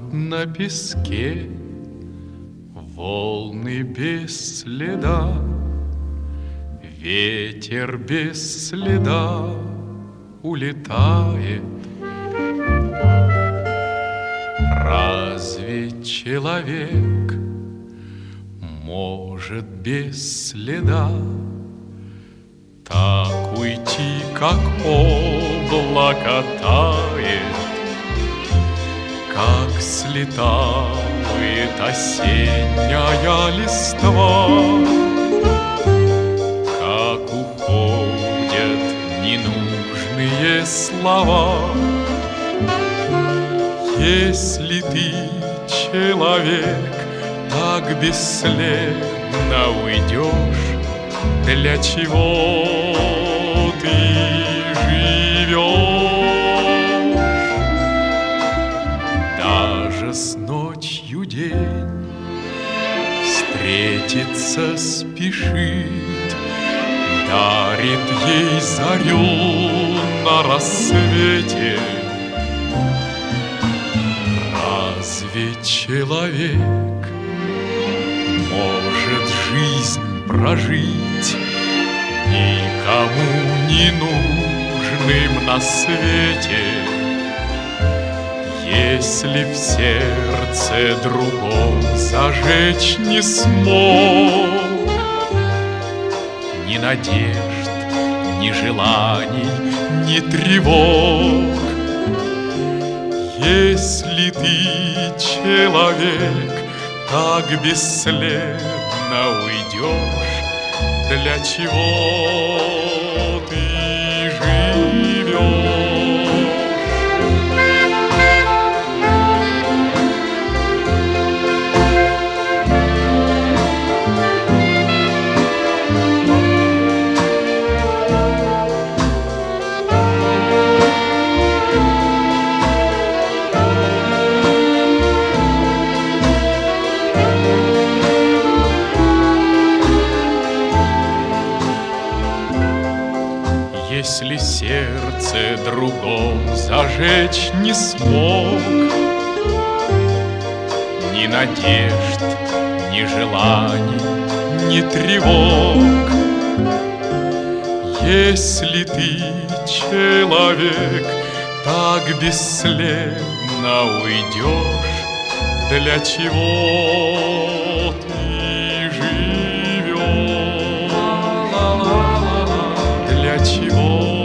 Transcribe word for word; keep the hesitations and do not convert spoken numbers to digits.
на песке, волны без следа, ветер без следа улетает. Разве человек может без следа так уйти, как облако тает, как слетает осенняя листва, как уходят ненужные слова? Если ты, человек, так бесследно уйдешь, для чего ты живешь? Даже с ночью день встретиться спешит, дарит ей зарю на рассвете. Разве человек может жизнь прожить, никому не нужным на свете, если в сердце другом зажечь не смог ни надежд, ни желаний, ни тревог? Если ты, человек, так бесследно уйдешь, для чего ты живешь? Если сердце другом зажечь не смог ни надежд, ни желаний, ни тревог, если ты, человек, так бесследно уйдешь, для чего ты живешь? Для чего?